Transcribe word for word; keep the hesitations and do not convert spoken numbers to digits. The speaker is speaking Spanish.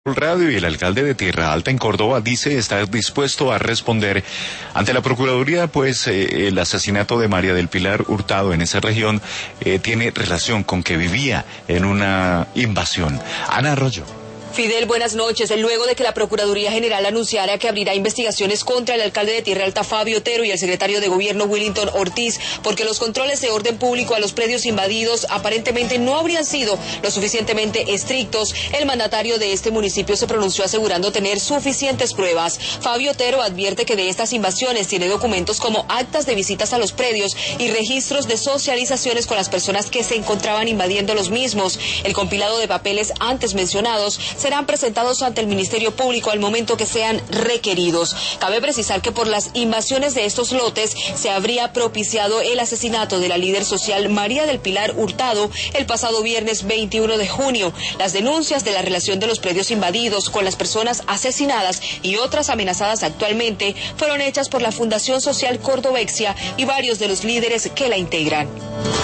Radio y el alcalde de Tierra Alta en Córdoba dice estar dispuesto a responder ante la Procuraduría, pues eh, el asesinato de María del Pilar Hurtado en esa región eh, tiene relación con que vivía en una invasión. Ana Arroyo. Fidel, buenas noches. Luego de que la Procuraduría General anunciara que abrirá investigaciones contra el alcalde de Tierra Alta, Fabio Otero, y el secretario de Gobierno, Willington Ortiz, porque los controles de orden público a los predios invadidos aparentemente no habrían sido lo suficientemente estrictos, el mandatario de este municipio se pronunció asegurando tener suficientes pruebas. Fabio Otero advierte que de estas invasiones tiene documentos como actas de visitas a los predios y registros de socializaciones con las personas que se encontraban invadiendo los mismos. El compilado de papeles antes mencionados serán presentados ante el Ministerio Público al momento que sean requeridos. Cabe precisar que por las invasiones de estos lotes se habría propiciado el asesinato de la líder social María del Pilar Hurtado el pasado viernes veintiuno de junio. Las denuncias de la relación de los predios invadidos con las personas asesinadas y otras amenazadas actualmente fueron hechas por la Fundación Social Cordovexia y varios de los líderes que la integran.